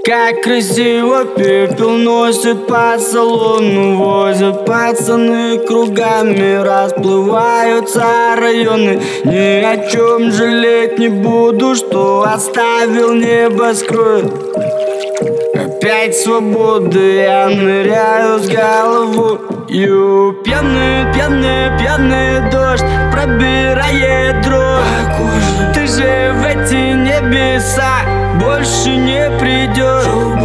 Как красиво пепел носит по салону, возят пацаны кругами, расплываются районы. Ни о чем жалеть не буду, что оставил небоскреб. Опять свободы, я ныряю с головою. Пьяный, пьяный, пьяный дождь пробирает дрожь. Ты же в эти небеса больше не придешь.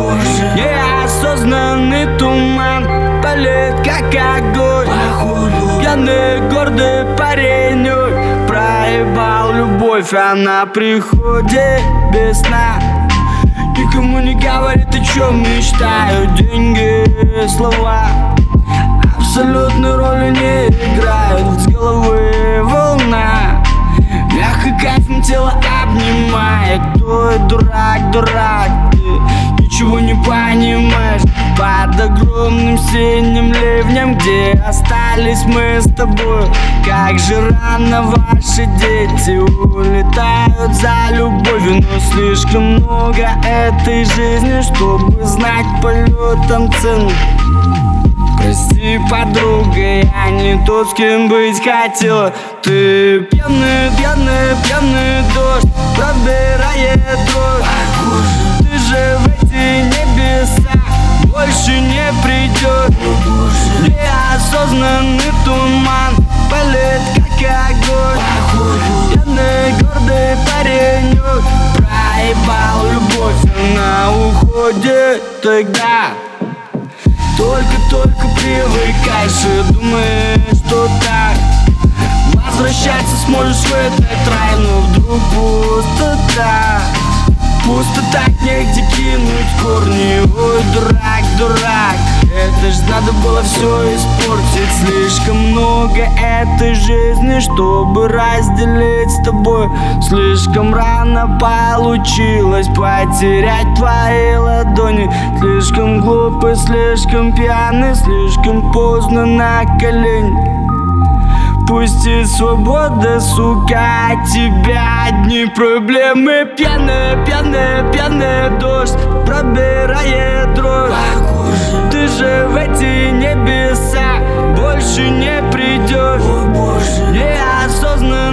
Неосознанный туман палит, как огонь. Пьяный, гордый паренек проебал любовь, она приходит без сна. Никому не говорит, о чем мечтают. Деньги, слова абсолютной роли не играют. С головы волна, мягко кайфом тело обнимает. Твой дурак, дурак, ты ничего не понимаешь. Под огромным синим ливнем, где остались мы с тобой. Как же рано ваши дети улетают за любовью. Но слишком много этой жизни, чтобы знать полетом цену. Прости, подруга, я не тот, с кем быть хотела. Ты пьяный, пьяный, пьяный дождь пробирает дрожь. Ты же в эти небеса больше не придешь. Неосознанный туман палит, как огонь. Пьяный, гордый паренек проебал любовь, она уходит тогда. Только привыкаешь и думаешь, что так возвращаться сможешь в этот рай, но вдруг пустота. Пусто так, негде кинуть корни. Ой, дурак, дурак, это ж надо было все испортить. Слишком много этой жизни, чтобы разделить с тобой. Слишком рано получилось потерять твои ладони. Слишком глупый, слишком пьяный, слишком поздно на колени. Пусть и свобода, сука, от тебя одни проблемы. Пьяный, пьяный, пьяный дождь пробирает дрожь. Ты же в эти небеса больше не придешь. Неосознанно